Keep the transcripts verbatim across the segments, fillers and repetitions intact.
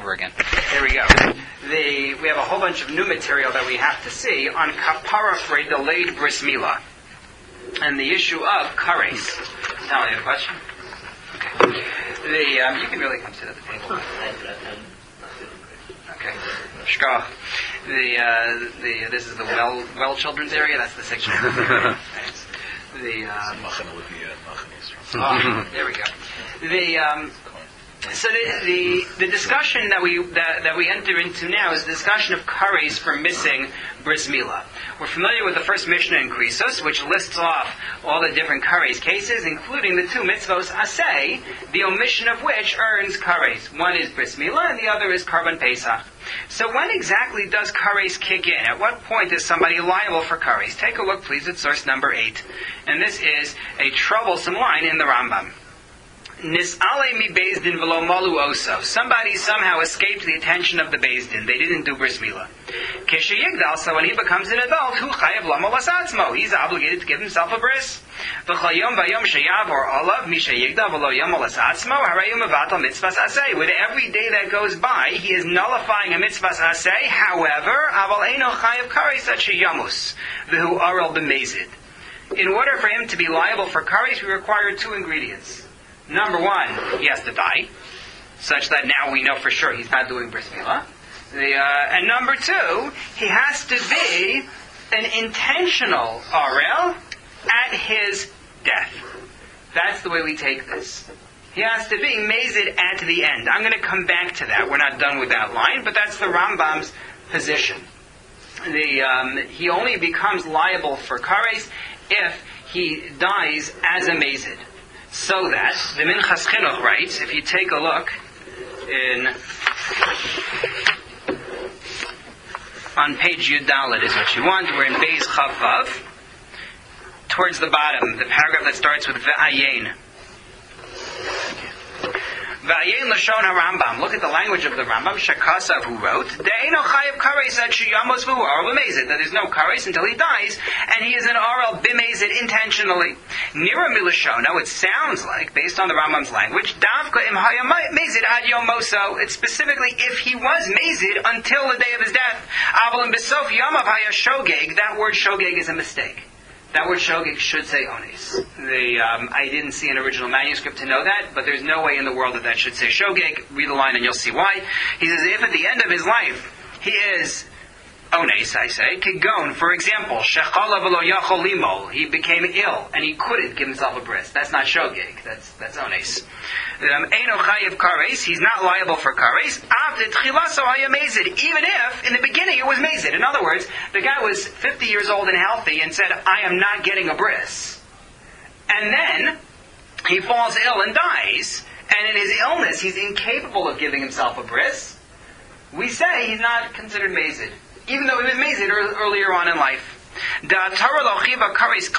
over again. Here we go. The, we have a whole bunch of new material that we have to see on kapara for a delayed bris milah and the issue of kares. Now, you have a question? Okay. The um, you can really come sit at the table. Okay. Shkach. The uh, the this is the well well children's area. That's the section. The um, oh, there we go. The um, so the, the the discussion that we that, that we enter into now is the discussion of kares for missing bris milah. We're familiar with the first Mishnah in Krisos, which lists off all the different kares cases, including the two mitzvos aseh, the omission of which earns kares. One is bris milah, and the other is karban pesach. So when exactly does kares kick in? At what point is somebody liable for kares? Take a look, please, at source number eight. And this is a troublesome line in the Rambam. Nis'ale mi Beis Din v'lo malu oso. Somebody somehow escaped the attention of the Beis Din. They didn't do bris milah. Keshe yigdal, so when he becomes an adult, hu chayav lamo lasatzmo. He's obligated to give himself a bris. V'chol yom v'yom sheyav or olav mi sheyigdal v'lo yom lasatzmo harayim avatal mitzvahs aseh. With every day that goes by, he is nullifying a mitzvahs aseh. However, aval eino chayav kares at sheyamus v'hu aral b'mezid. In order for him to be liable for kares, we require two ingredients. Number one, he has to die, such that now we know for sure he's not doing bris milah. The, uh, and number two, he has to be an intentional arel at his death. That's the way we take this. He has to be mazid at the end. I'm going to come back to that. We're not done with that line, but that's the Rambam's position. The, um, he only becomes liable for kares if he dies as a mazid. So that, the Minchas Chinuch writes, if you take a look in, on page Yudalit is what you want, we're in Beis Chavav, towards the bottom, the paragraph that starts with Ve'ayin. V'ayin Lashon HaRambam. Look at the language of the Rambam. Shakasav, who wrote, De'eno chayav kares at sheyamos v'hu aral b'mezid. That there's no kares until he dies, and he is an aral b'mezid intentionally. Nira milashona, it sounds like, based on the Rambam's language, Davka im haya mezid ad yom moso. It's specifically if he was mezid until the day of his death. Aval in besof yamav haya shogeg. That word shogeg is a mistake. That word shogeg should say ones. The, um, I didn't see an original manuscript to know that, but there's no way in the world that that should say shogeg. Read the line and you'll see why. He says, if at the end of his life, he is ones, I say, kigon, for example, shechala v'lo yachol limol, he became ill, and he couldn't give himself a bris. That's not shogeg, that's, that's ones. Eino chayiv kares, he's not liable for kares, av tchilaso haya mezid, even if, in the beginning, it was mezid. In other words, the guy was fifty years old and healthy and said, I am not getting a bris. And then, he falls ill and dies, and in his illness, he's incapable of giving himself a bris. We say he's not considered mezid, even though he was mezid earlier on in life. The Torah's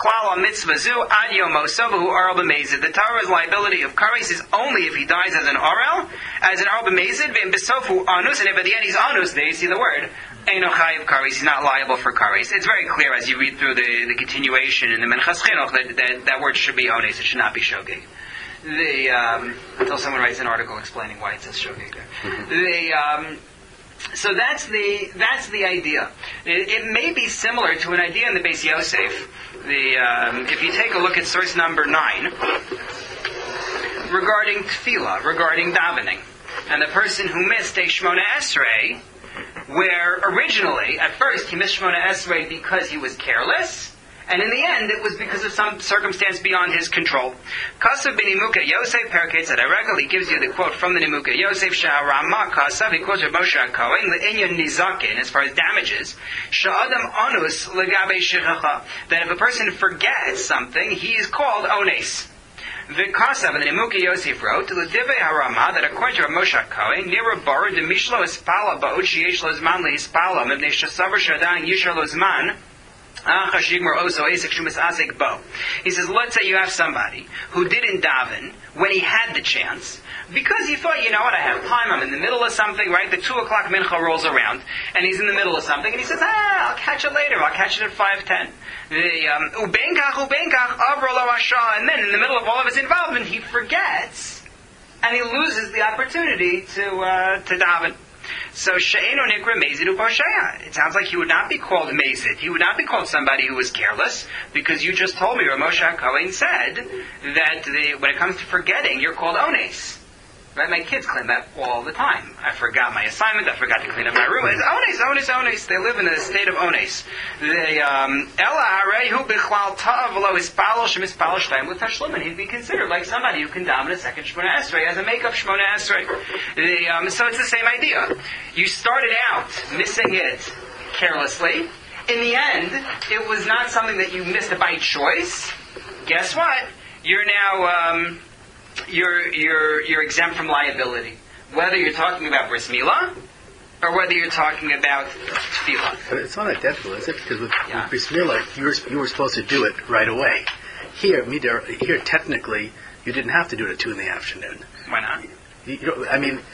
liability of kares is only if he dies as an arel, as an arel b'mezid, v'imbesofu anus, and if at the end he's anus, there you see the word, eino chayiv kares, he's not liable for kares. It's very clear as you read through the, the continuation in the Minchas Chinuch that, that that word should be ones, it should not be shogeg. The, um, until someone writes an article explaining why it says shogeg there. Mm-hmm. The, um, So that's the that's the idea. It, it may be similar to an idea in the Beis Yosef. The um, if you take a look at source number nine regarding tefillah, regarding davening, and the person who missed a Shmona Esrei, where originally at first he missed Shmona Esrei because he was careless. And in the end, it was because of some circumstance beyond his control. Kasav ben Nimuka Yosef, Paraketz at Aregel, he gives you the quote from the Nimuka Yosef, Sha'arama Kasav, he quotes Rav Moshe HaKohen, Le'inyan Nizakin, as far as damages, Sha'adam Onus Legabe Shechacha, that if a person forgets something, he is called Ones. V'kasav, and the Nimuka Yosef wrote, L'divei Harama, that according to Rav Moshe HaKohen, Nira Bar, de Mishlo Espala, Ba'od Sheyesh Lo Zman Le'Hispala, Mibnei Shasavar Shadayin Yishar Lo Zman, he says, let's say you have somebody who didn't daven when he had the chance, because he thought, you know what, I have time, I'm in the middle of something, right? The two o'clock mincha rolls around, and he's in the middle of something, and he says, ah, I'll catch it later, I'll catch it at five ten. The, um, and then in the middle of all of his involvement, he forgets and he loses the opportunity to uh, to daven. So she'eino nikra mezid u'posheya. It sounds like he would not be called mezid. He would not be called somebody who was careless, because you just told me, Rav Moshe HaKohen said that the, when it comes to forgetting, you're called ones. Right? My kids claim that all the time. I forgot my assignment. I forgot to clean up my room. It's ones, ones, ones. They live in a state of ones. They ella harehu bichlal ta'av v'lo hispalol shemispalol shtayim l'tashlim, and he'd be considered like somebody who can daven a second Shmona Esrei as a makeup Shmona Esrei. The, um, so it's the same idea. You started out missing it carelessly. In the end, it was not something that you missed by choice. Guess what? You're now. Um, You're, you're, you're exempt from liability. Whether you're talking about bris milah, or whether you're talking about tefillah. But it's not identical, is it? Because with, yeah. with bris milah, you were, you were supposed to do it right away. Here, here, technically, you didn't have to do it at two in the afternoon. Why not? You, you know, I mean...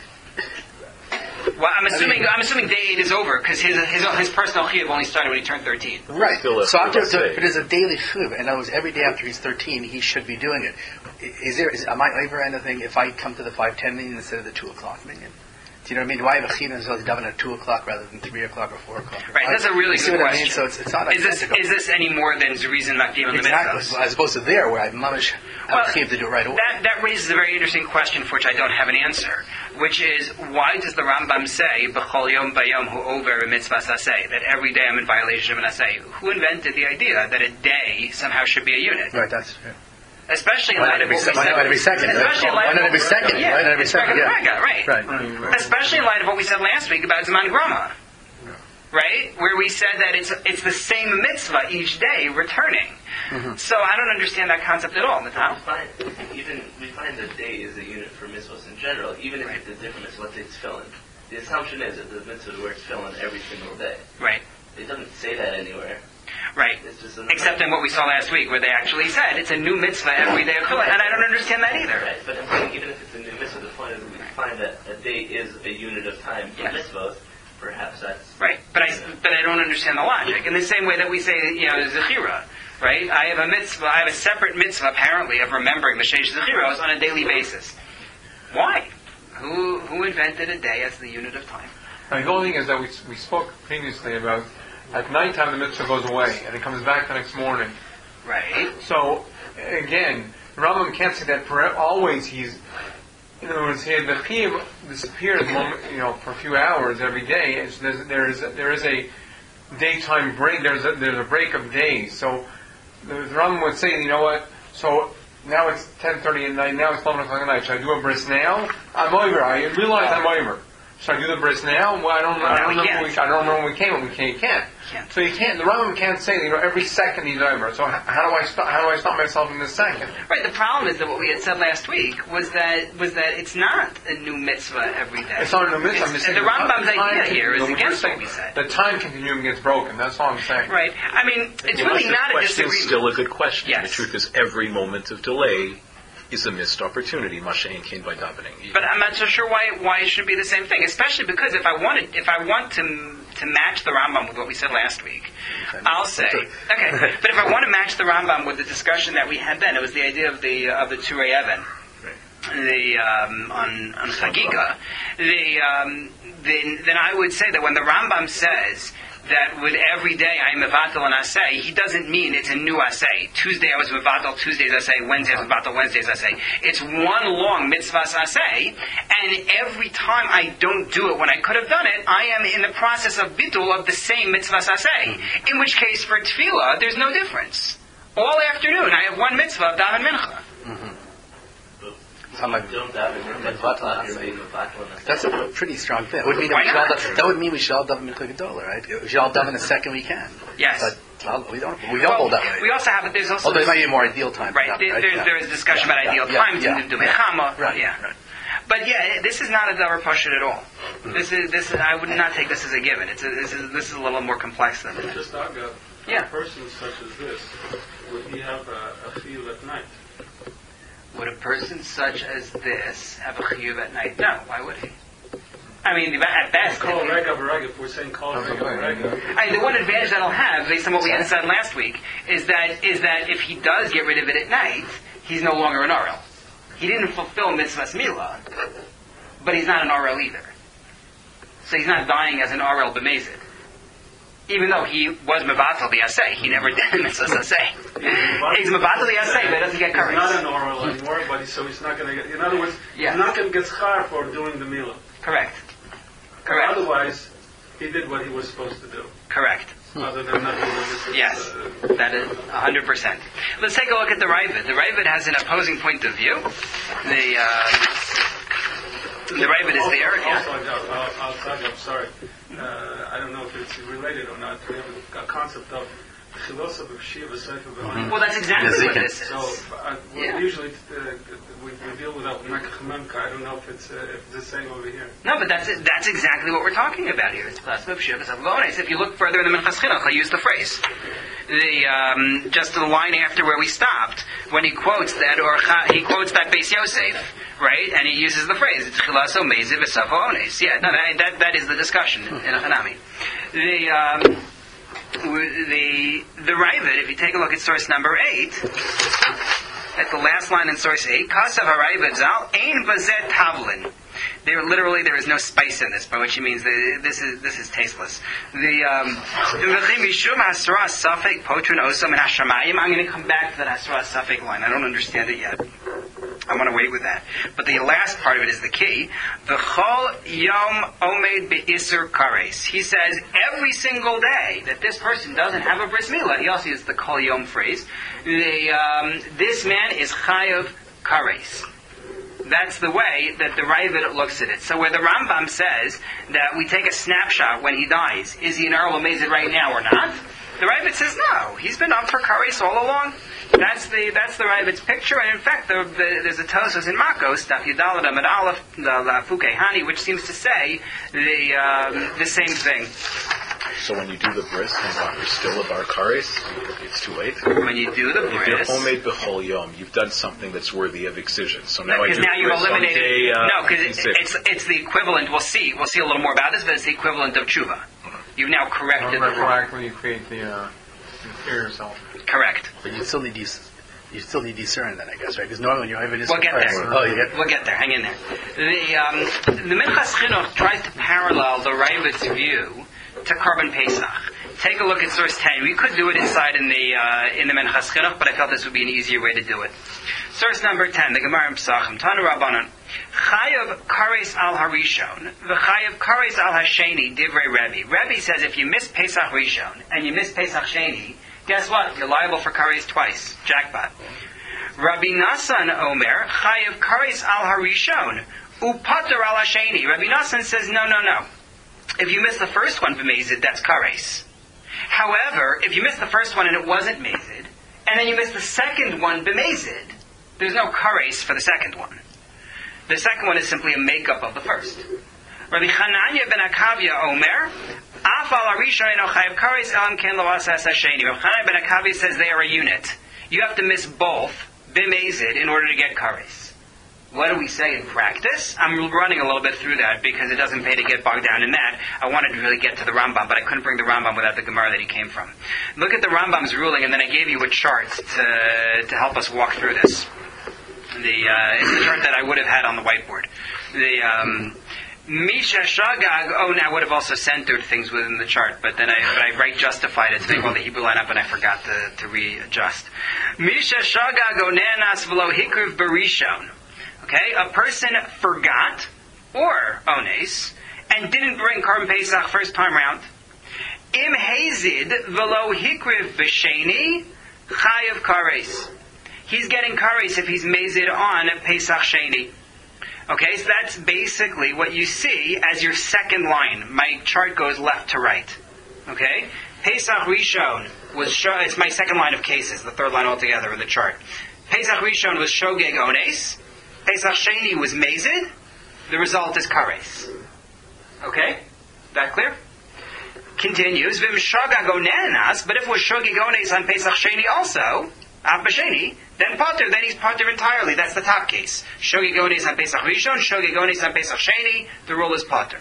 Well, I'm assuming I mean, I'm assuming day eight is over, because his, his his personal chiyuv only started when he turned thirteen. Right. So after, so, but it's a daily chiyuv, and that was every day after he's thirteen, he should be doing it. Is there? Is, am I over anything if I come to the five ten meeting instead of the two o'clock meeting? Do you know what I mean? Do I have a chiyuv as well as daven at two o'clock rather than three o'clock or four o'clock? Right. That's a really good question. I mean? So it's, it's not. Is this is this any more than Zerizin Makdim on the Exactly. Well, as opposed to there, where I mamish have well, a chiyuv to do it right away. That that raises a very interesting question for which I don't have an answer. Which is, why does the Rambam say b'chol yom bayom hu over a mitzvah saseh, that every day I'm in violation of an aseh? Who invented the idea that a day somehow should be a unit? Right. That's true. Especially in light of what we said. Why not every second? Especially in light of why not every second? Yeah, why not every second? Yeah. Right. Right. right. Especially in light of what we said last week about Zman Grama. Right? Where we said that it's it's the same mitzvah each day returning. Mm-hmm. So I don't understand that concept at all, Natal. We find, even, we find that day is a unit for mitzvahs in general, even if right. it's a different mitzvah, let's say it's tefillin. The assumption is that the mitzvah wears tefillin every single day. Right. It doesn't say that anywhere. Right. Except in what we saw last week, where they actually said it's a new mitzvah every day of tefillin, and I don't understand that either. Right. But I'm saying, even if it's a new mitzvah, the point is that we find that a day is a unit of time for yes. mitzvahs. Perhaps that's right, but I but I don't understand the logic. In the same way that we say, you know, zechira, right? I have a mitzvah, I have a separate mitzvah apparently of remembering the sheish zechiros on a daily basis. Why? Who who invented a day as the unit of time? Now, the only thing is that we we spoke previously about at nighttime the mitzvah goes away and it comes back the next morning. Right. So again, Rambam can't say that for always he's. In other words, here the chiyuv disappears, moment, you know, for a few hours every day. It's, there's, there is a, there is a daytime break. There's a, there's a break of days. So the, the Rambam would say, you know what? So now it's ten thirty at night. Now it's eleven o'clock at night. Should I do a bris now? I'm over. I realize I'm over. Should I do the bris now? Well, I don't know. I don't know. We, I don't know when we came. When we can't. You can't. can't. So you can't. The Rambam can't say, you know, every second he's over. So how do I stop? How do I stop myself in this second? Right. The problem is that what we had said last week was that was that it's not a new mitzvah every day. It's not a new mitzvah. I'm just and saying the Rambam's the idea here is against saying, what we said. The time continuum gets broken. That's all I'm saying. Right. I mean, it's well, really not a disagreement. It's still a good question. Yes. The truth is, every moment of delay is a missed opportunity. Mashain came by davening. But I'm not so sure why why it should be the same thing. Especially because if I wanted, if I want to to match the Rambam with what we said last week, I'll say okay. But if I want to match the Rambam with the discussion that we had then, it was the idea of the of the Turei Even, the um, on on Chagiga. The um, then then I would say that when the Rambam says that with every day I am mevatel an asay, he doesn't mean it's a new asay. Tuesday I was mevatel, Tuesday's asay, Wednesday I was mevatel, Wednesday's asay. It's one long mitzvah's asay, and every time I don't do it when I could have done it, I am in the process of bitul of the same mitzvah's asay. In which case, for tefillah, there's no difference. All afternoon I have one mitzvah of daven mincha. Mm-hmm. That's a pretty strong thing. That would mean that, we should, all, that would mean we should all daven mincha gedola, right? We should all daven the second we can. Yes. But well, we don't. We don't well, hold that way. We also have. There's also. Although it might be a more ideal time. Right. Daven, there, right? There's, Yeah. there is discussion yeah, about yeah, ideal yeah, time yeah, to do yeah. mechama. Right. Yeah. Right. But yeah, this is not a davar pashut at all. Mm-hmm. This is this. Is, I would not take this as a given. It's a, this is this is a little more complex than that. Just Aga, yeah. A person such as this, would he have a, a feel at night? Would a person such as this have a chiyuv at night? No. Why would he? I mean, at best. Call rega v'rega. If we're saying call rega v'rega. I mean, the one advantage that'll have, based on what we had said last week, is that is that if he does get rid of it at night, he's no longer an Arel. he didn't fulfill mitzvahs milah, but he's not an R L either. So he's not dying as an R L b'mezid. Even though he was mevatel the asay, he never did mitzvahs asay. He's mevatel the asay, but he doesn't get kares. He's not an R L anymore, but he, so he's not going to get, in other words, Yeah. he's not going to get schar for doing the milah. Correct. Correct. Otherwise, he did what he was supposed to do. Correct. Other than not doing this. Yes, Uh, that is one hundred percent. Let's take a look at the Ravid. The Ravid has an opposing point of view. The uh, the Ravid is there. Also, Yeah. I'll, I'll, I'll tell you, I'm sorry. Uh, I don't know if it's related or not. We have a, a concept of chilosa b'kshiv v'seifa b'onim. Well, that's exactly what this is. So uh, we Yeah. usually uh, we, we deal with Mekach. I don't know if it's uh, if it's the same over here. No, but that's that's exactly what we're talking about here. It's plasma b'shivas avonis. If you look further in the Minchas Chinuch, I use the phrase. The um, just the line after where we stopped, when he quotes that, or he quotes that Beis Yosef, right? And he uses the phrase "Chilaso meziv v'safo ones." Yeah, no, that, that that is the discussion in a Hanami. The um, the the Ravid, if you take a look at source number eight, at the last line in source eight, Kasav HaRavid Zal Ein Bazet Tavlin. There literally there is no spice in this, by which he means that this is this is tasteless. The um, Mishum Hasra Safek Potrin Osam and Hashamayim. I'm going to come back to that Hasra Safek line. I don't understand it yet. I want to wait with that. But the last part of it is the key. V'chol Yom Omed Be'isur Kares. He says every single day that this person doesn't have a bris milah. He also uses the Kol Yom phrase. The um, this man is Chayav Kares. That's the way that the Ravid looks at it. So where the Rambam says that we take a snapshot when he dies, is he an Earl Amazed right now or not? The Ravid says no. He's been up for Kares all along. That's the that's the Ravid's picture, and in fact, the, the, there's a Tosos in Makos, Daf Yudalad Amid Aleph, the Lafukei Hani, which seems to say the um, the same thing. So when you do the bris and you're still a bar kares, it's too late. When you do the If bris, you're homemade b'chol yom, you've done something that's worthy of excision. So now I because do now you've bris on eliminated. day, uh, no, because it, six. it's it's the equivalent. We'll see. We'll see a little more about this, but it's the equivalent of tshuva. You've now corrected the wrong. Retroactively, you create the uh, you clear yourself. Correct. But you still need these. You still need discern then, I guess, right? Because normally when you have it, We'll get there. Oh, you get. We'll get there. Hang in there. The um, the Minchas Chinuch tries to parallel the Ravid's view to Korban Pesach. Take a look at source ten. We could do it inside in the uh, in the Minchas Chinuch, but I felt this would be an easier way to do it. Source number ten, the Gemara in Pesachim. Tanu Rabbanon. Chayav Kares al Harishon, v'chayav Kares al Hasheni, Divrei Rebbe. Rebbe says if you miss Pesach Rishon and you miss Pesach Sheni, guess what? You're liable for Kares twice. Jackpot. Rabbi Nassan Omer, Chayav Kares al Harishon, upater al Hasheni. Rabbi Nassan says no, no, no. If you miss the first one b'mezid, that's Kares. However, if you miss the first one and it wasn't mezid, and then you miss the second one b'mezid, there's no Kares for the second one. The second one is simply a makeup of the first. Rabbi Chananya ben Akavia Omer, Af al Harishon eno chayav Kares elam ken lo asas hasheni. Rabbi Chananya ben Akavia says they are a unit. You have to miss both b'mezid in order to get Kares. What do we say in practice? I'm running a little bit through that because it doesn't pay to get bogged down in that. I wanted to really get to the Rambam, but I couldn't bring the Rambam without the Gemara that he came from. Look at the Rambam's ruling, and then I gave you a chart to to help us walk through this. The uh, it's the chart that I would have had on the whiteboard. The um, Misha Shagag. Oh, now I would have also centered things within the chart, but then I, but I right justified it to make all the Hebrew line up, and I forgot to, to readjust. Misha Shagag onenas v'lo hikriv barishon. Okay, a person forgot, or ones, and didn't bring Korban Pesach first time round. Im hazid v'lo hikriv b'sheni chayav kares. He's getting kares if he's mazid on Pesach Sheni. Okay, so that's basically what you see as your second line. My chart goes left to right. Okay, Pesach Rishon was sho- it's my second line of cases, the third line altogether in the chart. Pesach Rishon was shogeg ones. Pesach Sheni was mazid. The result is kares. Okay? That clear? Continues, Vim shogag onenas, but if it was shogeg ones on Pesach Sheni also, Av B'Sheni, then potter, then he's potter entirely. That's the top case. Shogeg ones on Pesach Rishon, shogeg ones on Pesach Sheni, the rule is potter.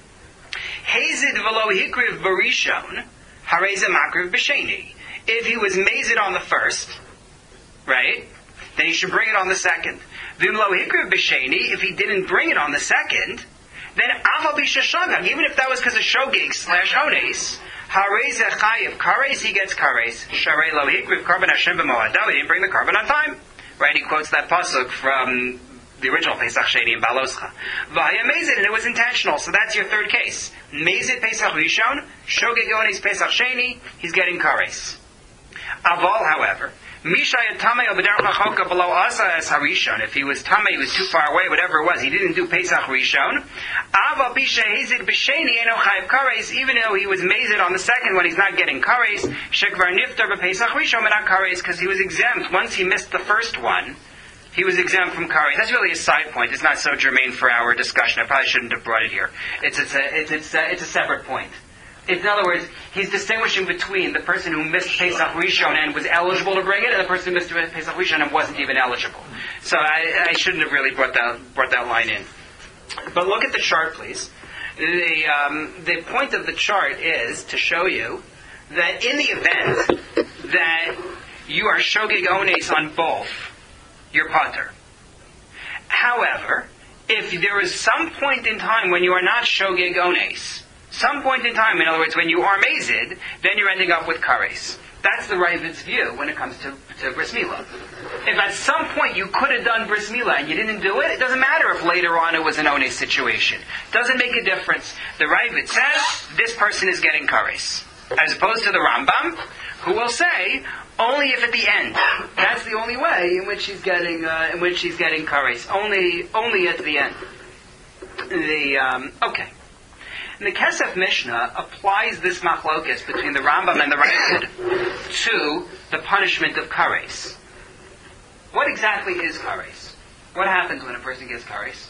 Hazid v'lo hikriv barishon, hareza makriv b'sheni. If he was mazid on the first, right, then he should bring it on the second. Vim lo hikriv b'sheni, if he didn't bring it on the second, then aval b'shashagag, even if that was because of shogig slash ones, harei zechayiv kares, he gets kares. Sharei lo hikriv karban Hashem b'mo'adav, he didn't bring the carbon on time. Right, he quotes that pasuk from the original Pesach Sheni in Baloscha. V'haya mezid, and it was intentional, so that's your third case. Mezid Pesach Rishon, shogeg ones Pesach Sheni, he's getting kares. Aval, however, Misha Tamei Obederach Hachoka below Asa as Harishon. If he was Tamei, he was too far away, whatever it was, he didn't do Pesach Rishon. Ava Bisha Hezid B'Sheni Eno Chayiv Kares, even though he was mazed on the second one, he's not getting Kares. Shekvar Niftar B'Pesach Rishon Menach Kares, because he was exempt. Once he missed the first one, he was exempt from Kares. That's really a side point. It's not so germane for our discussion. I probably shouldn't have brought it here. It's, it's, a, it's, it's, a, it's a separate point. In other words, he's distinguishing between the person who missed Pesach Rishon and was eligible to bring it, and the person who missed Pesach Rishon and wasn't even eligible. So I, I shouldn't have really brought that brought that line in. But look at the chart, please. The um, the point of the chart is to show you that in the event that you are shogeg ones on both, you're pater. However, if there is some point in time when you are not shogeg ones, some point in time, in other words, when you are mazid, then you're ending up with kares. That's the Ravid's view when it comes to, to bris milah. If at some point you could have done bris milah and you didn't do it, it doesn't matter if later on it was an ones situation. Doesn't make a difference. The Ravid says this person is getting kares, as opposed to the Rambam, who will say only if at the end. That's the only way in which he's getting uh, in which he's getting kares. Only only at the end. The um, okay. And the Kesef Mishnah applies this machlokas between the Rambam and the Ravid to the punishment of kares. What exactly is kares? What happens when a person gets kares?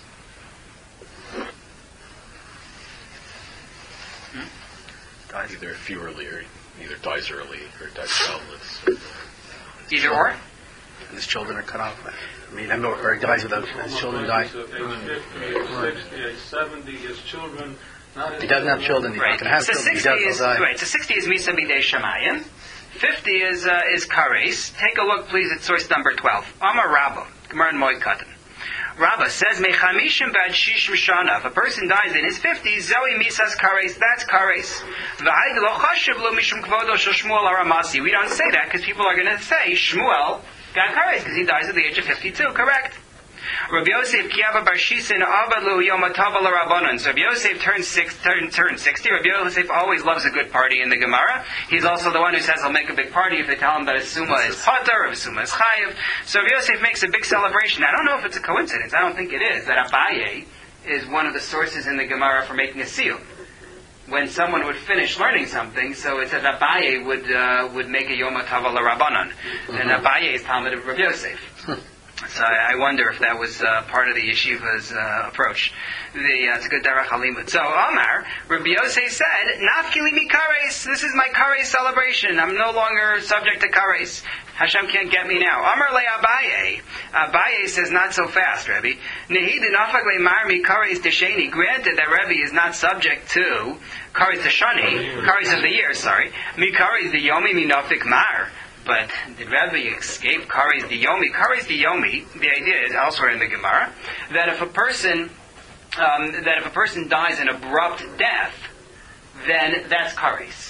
Hmm? Either a few earlier, either dies early or dies childless. Either or? And his children are cut off. I mean, I know, or he dies without his children die. Age fifty, age sixty, age seventy, his children. If he doesn't have children, he's right. not going to have so children. sixty he does, is die. right. So sixty is misa b'dei shemayim. Fifty is uh, is kares. Take a look, please, at source number twelve. Amar Rabba, Gemara in Moed Katan. Rabba says mechamishim bad shishim shana. If a person dies in his fifties, zoe misas kares. That's kares. V'haid lo chashiv lo mishum kvodo shel Shmuel aramasi. We don't say that because people are going to say Shmuel got kares because he dies at the age of fifty-two. Correct. Rabbi Yosef Kiava Bar Shisin Avalu Yom Tova L'Rabbanon. So Rabbi Yosef turns six, turn, turn sixty. Rabbi Yosef always loves a good party in the Gemara. He's also the one who says he'll make a big party if they tell him that a summa is pater or a summa is chayiv. So Rabbi Yosef makes a big celebration. I don't know if it's a coincidence. I don't think it is that Abaye is one of the sources in the Gemara for making a siyum. When someone would finish learning something, so it says Abaye would uh, would make a Yom Tova L'Rabbanon, and Abaye is Talmud of Rabbi Yosef. So I wonder if that was uh, part of the yeshiva's uh, approach. The uh, it's a good derech halimut. So Omar, Rabbi Yosef said, "Nafkili mi kares. This is my kares celebration. I'm no longer subject to kares. Hashem can't get me now." Omar le Abaye. Abaye says, "Not so fast, Rebbe. Nehid nafak le mar mi kares desheni." Granted that Rebbe is not subject to kares deshani, kares of the year. Sorry, mi kares the yomi mi nafik mar. But did Rabbi escape kares diyomi? Kares diyomi, the idea is elsewhere in the Gemara, that if a person um, that if a person dies an abrupt death, then that's kares.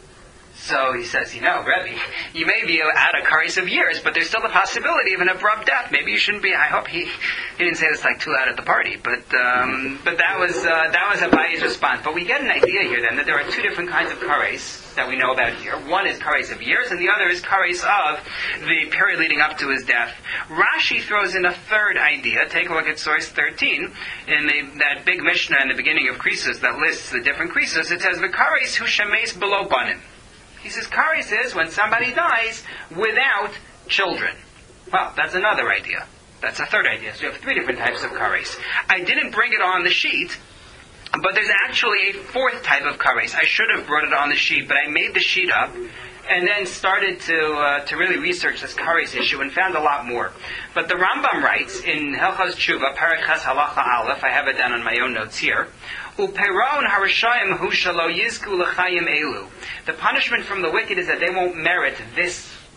So he says, you know, Rebbe, you may be out of kares of years, but there's still the possibility of an abrupt death. Maybe you shouldn't be. I hope he he didn't say this like too loud at the party, but um, but that was uh, that was Abaye's response. But we get an idea here then that there are two different kinds of kares that we know about here. One is kares of years, and the other is kares of the period leading up to his death. Rashi throws in a third idea. Take a look at source thirteen in the, that big Mishnah in the beginning of Krisus that lists the different Krisus. It says the kares who shemes below banim. He says kares is when somebody dies without children. Well, that's another idea. That's a third idea. So you have three different types of kares. I didn't bring it on the sheet, but there's actually a fourth type of kares. I should have brought it on the sheet, but I made the sheet up and then started to uh, to really research this kares issue and found a lot more. But the Rambam writes in Hilchos Tshuva, Paraches Halacha Aleph, I have it down on my own notes here, Uperon harashayim hu shalo yizku l'chayim elu. The punishment from the wicked is that they won't merit this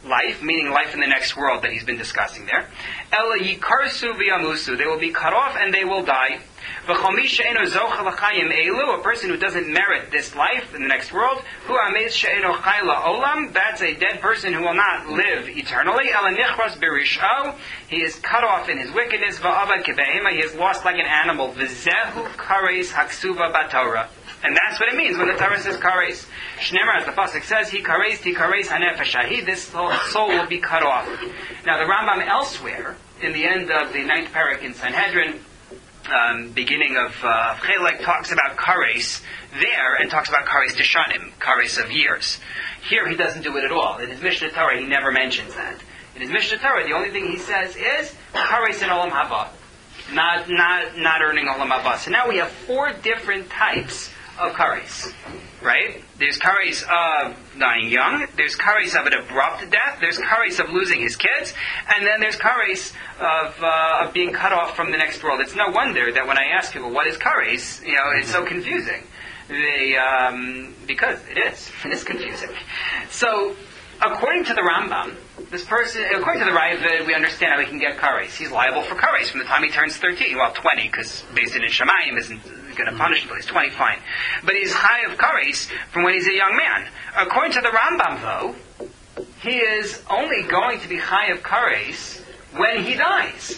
life, meaning life in the next world that he's been discussing there. Ela yikarsu v'yamusu, they will be cut off and they will die. V'chol mi she'eno zocha l'chayim elu, a person who doesn't merit this life in the next world, hu amez she'eno chay la'olam, that's a dead person who will not live eternally. Ela nichras b'risho, he is cut off in his wickedness. V'avad kebehema, he is lost like an animal. V'zehu kares haksuva batorah. And that's what it means when the Torah says kares. Shneimar, as the pasuk says, he kares, he kares hanefesh hahi, this soul will be cut off. Now the Rambam elsewhere, in the end of the ninth parak in Sanhedrin, um, beginning of uh, Chelek, talks about kares there, and talks about kares tishanim, kares of years. Here he doesn't do it at all. In his Mishnah Torah, he never mentions that. In his Mishnah Torah, the only thing he says is kares in olam haba, not not not earning olam haba. So now we have four different types of kares, right? There's kares of dying young, there's kares of an abrupt death, there's kares of losing his kids, and then there's kares of, uh, of being cut off from the next world. It's no wonder that when I ask people, what is kares, you know, it's so confusing. They, um, because it is. It is confusing. So, according to the Rambam, this person, according to the Raavad, we understand how he can get kares. He's liable for kares from the time he turns thirteen. Well, twenty, because based in Shamayim isn't going to punish him until he's twenty, fine. But he's high of kares from when he's a young man. According to the Rambam, though, he is only going to be high of kares when he dies.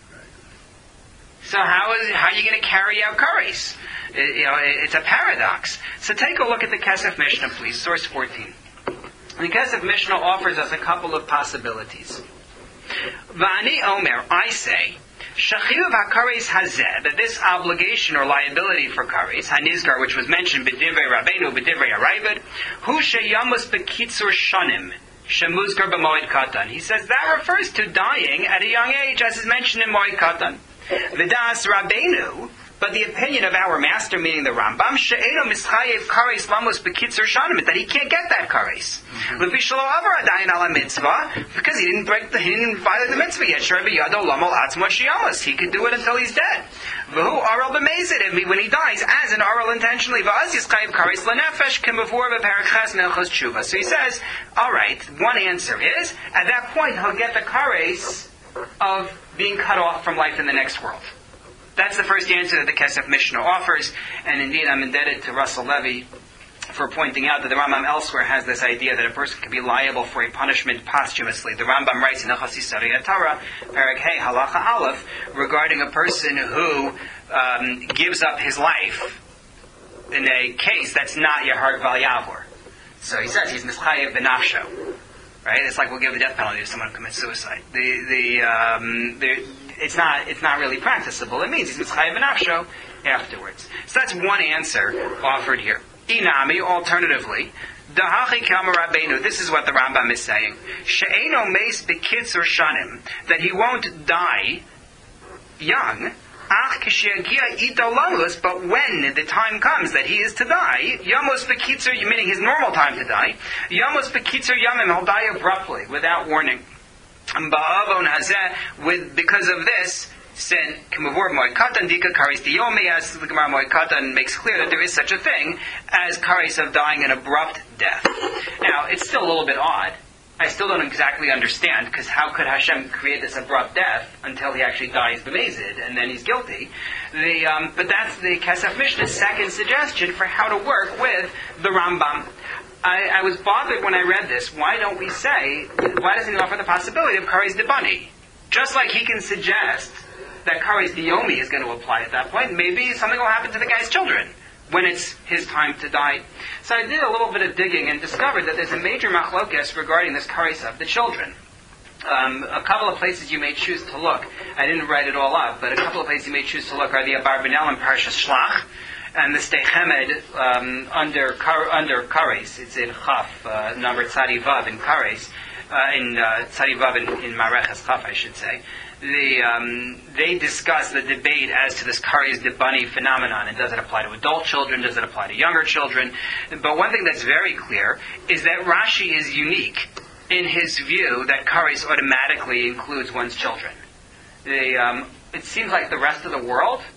So how is how are you going to carry out kares? It, you know, it, it's a paradox. So take a look at the Kesef Mishnah, please, source fourteen. The Kesef Mishnah offers us a couple of possibilities. V'ani Omer, I say, Shachiv HaKares Hazeh, that this obligation or liability for kares, Hanizgar, which was mentioned B'divrei Rabbeinu, B'divrei Raavad, Hu sheyamus bekitzur shanim, shemuzgar b'moed katan. He says that refers to dying at a young age, as is mentioned in Moed Katan. V'das Rabbeinu, but the opinion of our master, meaning the Rambam, she'eno mischayev kares lamos bekitzur shanim, that he can't get that kares. L'vishlo avar adayin ala mitzvah, because he didn't break the, he didn't violate the mitzvah yet. Shor b'yado lamol atzmo shiyamas. He could do it until he's dead. V'hu aral b'mezid, when he dies, as an aral intentionally. V'az yischayev kares lanefesh k'mavur b'perek ches melchos tshuva. So he says, all right, one answer is, at that point he'll get the kares of being cut off from life in the next world. That's the first answer that the Kesef Mishnah offers, and indeed I'm indebted to Russell Levy for pointing out that the Rambam elsewhere has this idea that a person can be liable for a punishment posthumously. The Rambam writes in the Chasisari Torah, Perek Hey, Halacha Aleph, regarding a person who um, gives up his life in a case that's not Yehar Val Yavor. So he says he's Mischayev B'nafsho. Right? It's like we'll give the death penalty to someone who commits suicide. The the um, the It's not it's not really practicable. It means he's mischayev b'nafsho afterwards. So that's one answer offered here. Inami, alternatively, dahachi kama rabbeinu. This is what the Rambam is saying. She'eno meis bekitzur shanim, that he won't die young. Ach kisheagia ito, but when the time comes that he is to die, yamos bekitzur, meaning his normal time to die, yamos bekitzur yamim, he'll die abruptly without warning. With because of this, sin k'mavur moed katan dika kares diyomi, as the Gemara Moed Katan makes clear that there is such a thing as kares of dying an abrupt death. Now, it's still a little bit odd. I still don't exactly understand, because how could Hashem create this abrupt death until he actually dies b'mezid, and then he's guilty? The, um, but that's the Kesef Mishnah's second suggestion for how to work with the Rambam. I, I was bothered when I read this. Why don't we say, why doesn't he offer the possibility of kares debani? Just like he can suggest that kares diyomi is going to apply at that point, maybe something will happen to the guy's children when it's his time to die. So I did a little bit of digging and discovered that there's a major machlokes regarding this kares of the children. Um, a couple of places you may choose to look. I didn't write it all up, but a couple of places you may choose to look are the Abarbanel and Parshas Shlach, and the Steichemed um, under Kar, under Kares. It's in Chaf, uh, number Tzadi Vav in Kares, uh, in uh, Tzadi Vav in, in Mareches Chaf, I should say. The, um, they discuss the debate as to this kares debani phenomenon, and does it apply to adult children, does it apply to younger children? But one thing that's very clear is that Rashi is unique in his view that kares automatically includes one's children. The, um, it seems like the rest of the world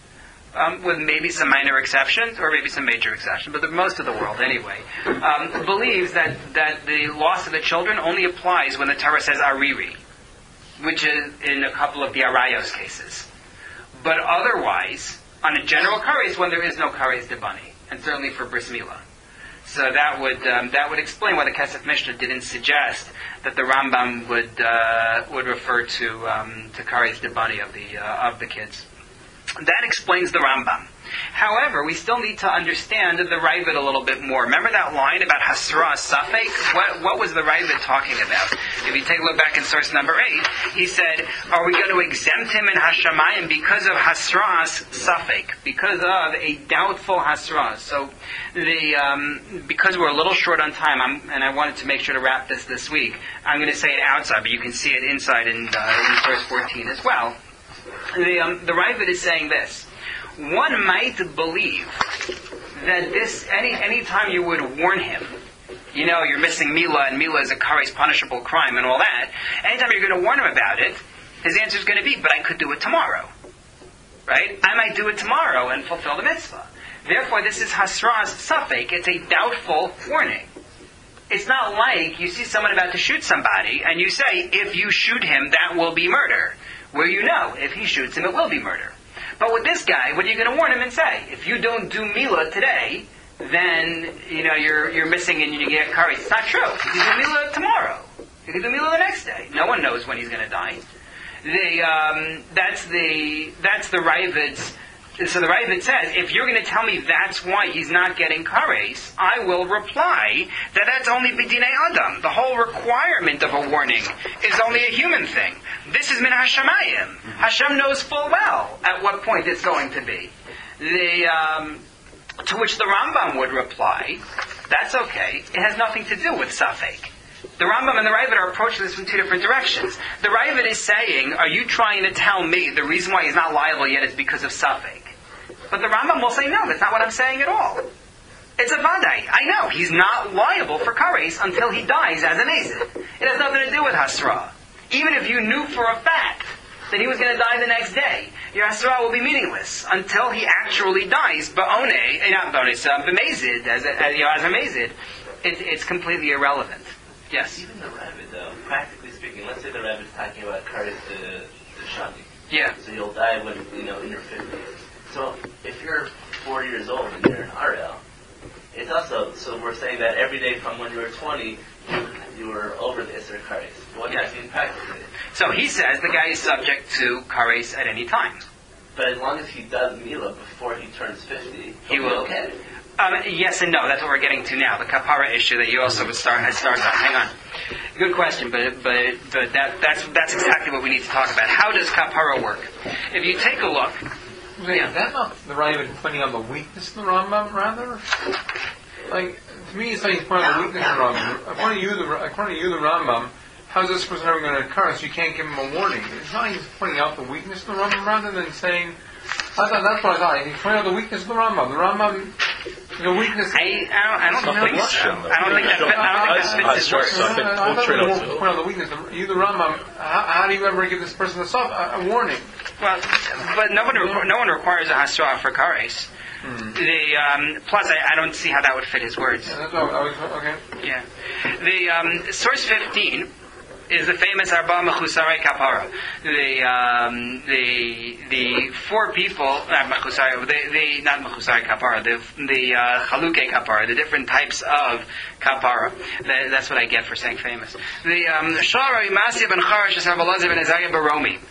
um, with maybe some minor exceptions or maybe some major exceptions, but the, most of the world anyway, um, believes that, that the loss of the children only applies when the Torah says ariri, which is in a couple of the arayos cases. But otherwise, on a general kares, when there is no kares debani, and certainly for bris milah. So that would um, that would explain why the Kesef Mishnah didn't suggest that the Rambam would uh, would refer to um, to kares debani of the uh, of the kids. That explains the Rambam. However, we still need to understand the Ravid a little bit more. Remember that line about Hasra Safek? What, what was the Ravid talking about? If you take a look back in source number eight, he said, are we going to exempt him in Hashamayim because of Hasras Safek? Because of a doubtful Hasra. So, the um, because we're a little short on time, I'm, and I wanted to make sure to wrap this this week, I'm going to say it outside, but you can see it inside in, uh, in source fourteen as well. The, um, the Ravid is saying this. One might believe that this, any any time you would warn him, you know, you're missing Mila, and Mila is a kares punishable crime and all that, anytime you're going to warn him about it, his answer is going to be, but I could do it tomorrow. Right? I might do it tomorrow and fulfill the mitzvah. Therefore, this is Hasras Safek. It's a doubtful warning. It's not like you see someone about to shoot somebody, and you say, if you shoot him, that will be murder. Where you know, if he shoots him, it will be murder. But with this guy, what are you going to warn him and say? If you don't do Mila today, then, you know, you're you're missing and you get kares. It's not true. You can do Mila tomorrow. You can do Mila the next day. No one knows when he's going to die. The um, that's the that's the Ravid's. So the Ravid says, if you're going to tell me that's why he's not getting kares, I will reply that that's only b'dinei adam. The whole requirement of a warning is only a human thing. This is min hashamayim. Hashem knows full well at what point it's going to be. The um, to which the Rambam would reply, that's okay. It has nothing to do with Safek. The Rambam and the Ravid are approaching this from two different directions. The Ravid is saying, are you trying to tell me the reason why he's not liable yet is because of Safek? But the Rambam will say, no, that's not what I'm saying at all. It's a vadai. I know, he's not liable for kares until he dies as an azid. It has nothing to do with hasra. Even if you knew for a fact that he was going to die the next day, your hasra will be meaningless until he actually dies. Ba'one, not ba'one, uh, b'mezid, as a, as, you know, as a mazid, it, it's completely irrelevant. Yes? Even the Ravid, though, practically speaking, let's say the Ravid is talking about kares to, to shani. Yeah. So you'll die when, you know, in your fifties. So if you're four years old and you're in R L, it's also, so we're saying that every day from when you were twenty, you, you were over the Isser Kares. What does that mean practically? So he says the guy is subject to kares at any time. But as long as he does Mila before he turns fifty, he will. Okay. Um, yes and no. That's what we're getting to now. The kapara issue that you also would start had started on. Hang on. Good question, but but but that that's that's exactly what we need to talk about. How does kapara work? If you take a look. Wait, yeah. Is that not the Ravid pointing on the weakness of the Rambam, rather? Like, to me, it's like he's pointing on the weakness of the Rambam. According to you, the, according to you, the Rambam, how is this person ever going to occur? So you can't give him a warning. It's not like he's pointing out the weakness of the Rambam, rather than saying, I thought that's what I thought. He's pointing out the weakness of the Rambam. The Rambam, the weakness. I, I don't, I don't think so. I don't think that. Fit, I don't think that fits his words. I thought point out the weakness. You, the Rambam, how, how do you ever give this person a, a, a warning? Well, but no one no one requires a hasra for kares. Mm. The um, plus, I, I don't see how that would fit his words. Yeah, that's what I was, okay. Yeah. The um, source fifteen is the famous Arba Mechusarei Kapara. The um, the the four people, not Mechusarei, the, the not Mechusarei Kapara, the the uh, Chaluke Kapara, the different types of Kapara. That, that's what I get for saying famous. The um, Shara Masya ben Charash is Rabbi Elazar ben Azariah Baromi.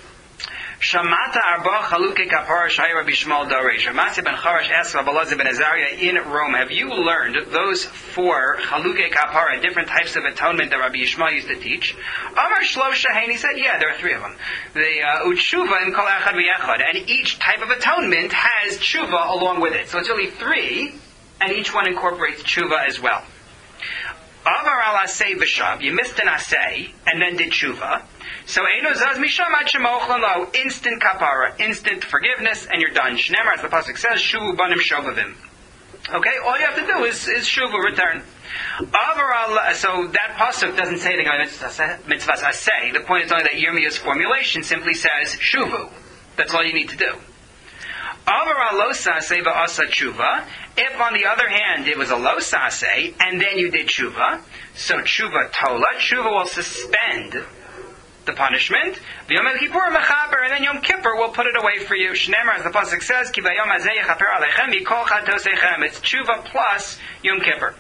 Shamata Arba Chaluke Kapara Shai Rabbi Shmuel Daresh. Masya ben Charash asked Rabbi Elazar ben Azariah in Rome, have you learned those four Chaluke Kapara, different types of atonement that Rabbi Yishmael used to teach? Amar Shlov Shahain, he said, yeah, there are three of them. The Utshuva and Kol Echad V'Yechad, and each type of atonement has tshuva along with it. So it's really three, and each one incorporates tshuva as well. Avar al Asay V'Shav, you missed an Asay, and then did tshuva. So Eino Zaz Misham Ad Shemochlan Lo, instant kapara, instant forgiveness, and you're done. Shnemar, as the pasuk says, Shuvu Banim Shovavim. Okay, all you have to do is, is Shuvu, return. Avar, so that pasuk doesn't say anything about mitzvahs asay. The point is only that Yirmiyah's formulation simply says Shuvu. That's all you need to do. Avara lo saseh va'asa tshuva. If, on the other hand, it was a lo saseh, and then you did tshuva, so tshuva tola, tshuva will suspend the punishment. V'yom Kippur mechaper, and then Yom Kippur will put it away for you. Shneimar, as the pasuk says, Ki v'yom hazeh yechaper alechem mikol chatosechem. It's tshuva plus Yom Kippur.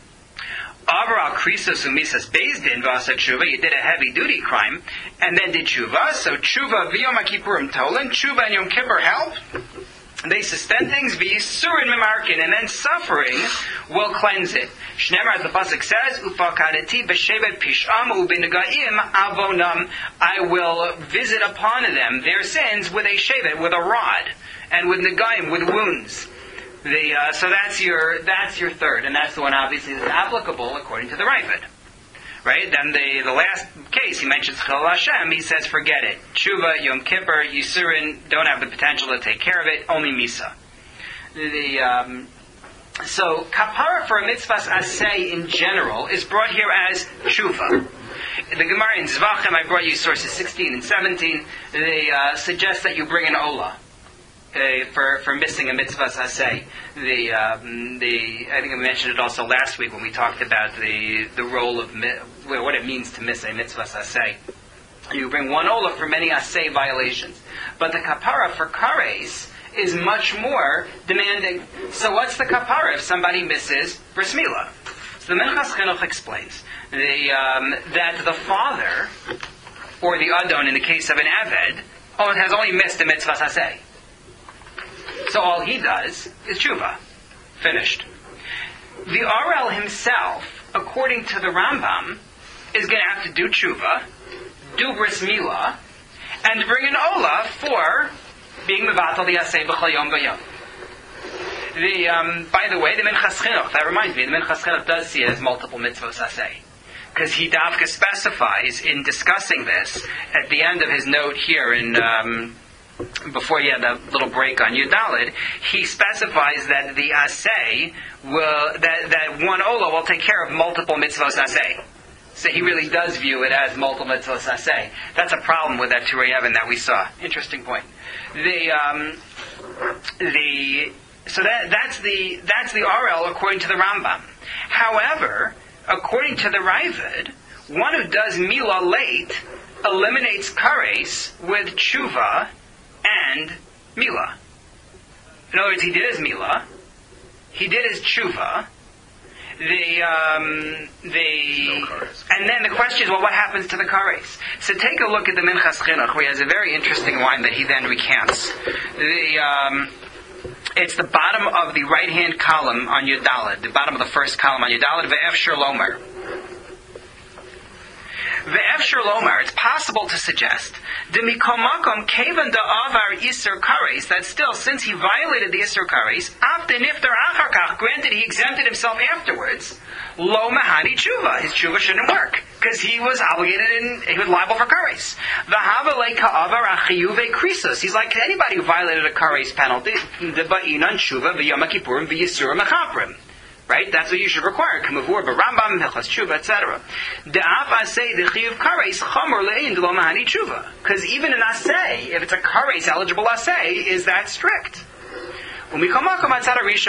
Avra krisos umisas bezdin v'asa tshuva. You did a heavy duty crime, and then did tshuva. So tshuva v'yom kippurim tolan. Tshuva and Yom Kippur help. They suspend things, v'yisurin memarkin, and then suffering will cleanse it. Shneimar, as the pasuk says, Ufakadati b'shevet pisham u'b'negaim avonam. I will visit upon them their sins with a shevet, with a rod, and with negaim, with wounds. The, uh, so that's your that's your third, and that's the one obviously that's applicable according to the Ravid. Right? Then the, the last case, he mentions Chilul Hashem, he says, forget it. Tshuva, Yom Kippur, Yisurin don't have the potential to take care of it, only Misa. The, um, so, Kapara for a mitzvahs aseh in general is brought here as Tshuva. The Gemara in Zvachim, I brought you sources sixteen and seventeen, they uh, suggest that you bring an Olah. Uh, for, for missing a mitzvah aseh. The um, the I think I mentioned it also last week when we talked about the the role of mi- what it means to miss a mitzvah aseh. You bring one olah for many aseh violations, but the kapara for kares is much more demanding. So what's the kapara if somebody misses bris milah? So the Minchas Chinuch explains the um, that the father or the adon in the case of an aved oh, has only missed a mitzvah aseh. So all he does is tshuva. Finished. The Arel himself, according to the Rambam, is going to have to do tshuva, do bris milah, and bring an olah for being mevatel the aseh b'chol yom v'yom. The um, by the way, the Minchas Chinuch, that reminds me, the Minchas Chinuch does see it as multiple mitzvos aseh, because he dafka specifies in discussing this at the end of his note here in. Um, Before he had a little break on Yudalid, he specifies that the aseh will that, that one olah will take care of multiple mitzvos aseh. So he really does view it as multiple mitzvos aseh. That's a problem with that Turei Even that we saw. Interesting point. The um, the so that that's the that's the R L according to the Rambam. However, according to the Ravid, one who does milah late eliminates kares with tshuva and milah. In other words, he did his milah, he did his tshuva, the um, the no and then the question is, well, what happens to the kares? So take a look at the Minchas Chinuch, where he has a very interesting line that he then recants. The um, it's the bottom of the right hand column on Yudalid, the bottom of the first column on Yudalid, ve'efshir lomer. Ve'efshir lomer, it's possible to suggest Demikomakom kevan da'avar isur kares, that still, since he violated the isur kares, after niftar acharkach, granted he exempted himself afterwards, lo mahani tshuva, his tshuva shouldn't work, because he was obligated and he was liable for kares. V'havalei ka'avar achiyuve krisos, he's like anybody who violated a kares penalty, deba'inan tshuva v'yom kippurim v'yisurim mechaprim. Right? That's what you should require. Kamavur, Rambam, Hilchos Tshuva, et cetera. De'af aseh d'chiyuv kares chamor le'in d'lo mahani tshuva. Because even an aseh, if it's a kares eligible aseh, is that strict. He backs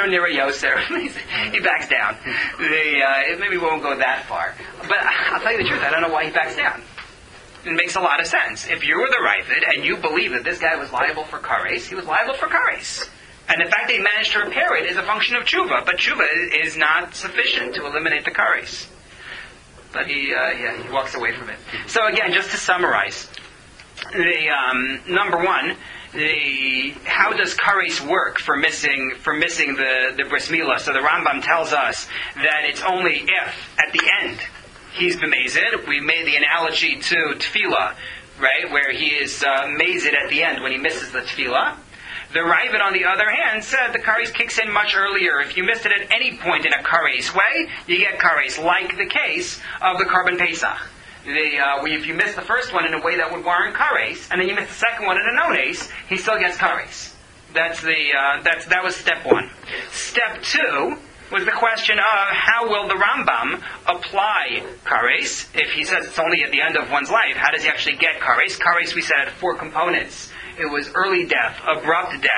down. The, uh, maybe we won't go that far. But I'll tell you the truth, I don't know why he backs down. It makes a lot of sense. If you were the Ravid and you believe that this guy was liable for kares, he was liable for kares. And the fact that he managed to repair it is a function of tshuva, but tshuva is not sufficient to eliminate the kares. But he, uh, yeah, he walks away from it. So again, just to summarize, the um, number one, the how does kares work for missing for missing the the bris milah? So the Rambam tells us that it's only if at the end he's b'mezid. We made the analogy to tefillah, right, where he is uh, mazid at the end when he misses the tefillah. The Ravid, on the other hand, said the kares kicks in much earlier. If you missed it at any point in a kares way, you get kares, like the case of the Karban Pesach. The, uh, if you miss the first one in a way that would warrant kares, and then you miss the second one in a nones, he still gets kares. That's the uh, that's that was step one. Step two was the question of how will the Rambam apply kares? If he says it's only at the end of one's life, how does he actually get kares? Kares, we said, had four components. It was early death, abrupt death,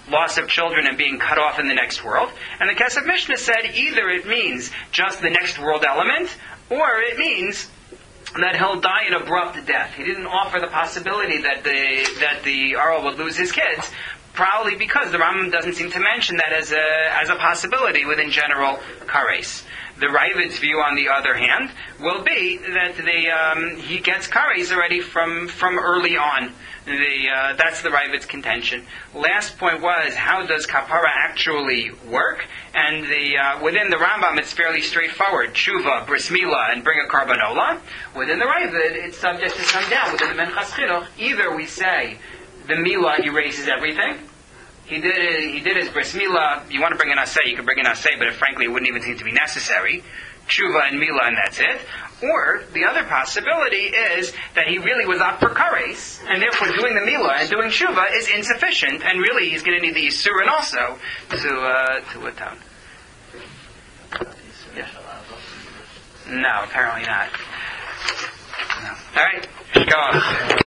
loss of children and being cut off in the next world. And the Kesef Mishnah said either it means just the next world element, or it means that he'll die an abrupt death. He didn't offer the possibility that the that the Arl would lose his kids, probably because the Rambam doesn't seem to mention that as a as a possibility within general kares. The Ravid's view, on the other hand, will be that the um, he gets kares already from from early on. The uh, that's the Ravid's contention. Last point was, how does kapara actually work? And the uh, within the Rambam, it's fairly straightforward: tshuva, bris milah, and bring a carbanola. Within the Ravid, it's subject to come down. Within the Menchas Chinuch, either we say the milah erases everything. He did he did his bris milah. You want to bring an asay, you can bring an asay, but frankly, it wouldn't even seem to be necessary. Tshuva and milah, and that's it. Or the other possibility is that he really was up for kares, and therefore doing the milah and doing tshuva is insufficient, and really he's going to need the yisurin also to uh, to atone. Yeah. No, apparently not. No. All right, go on.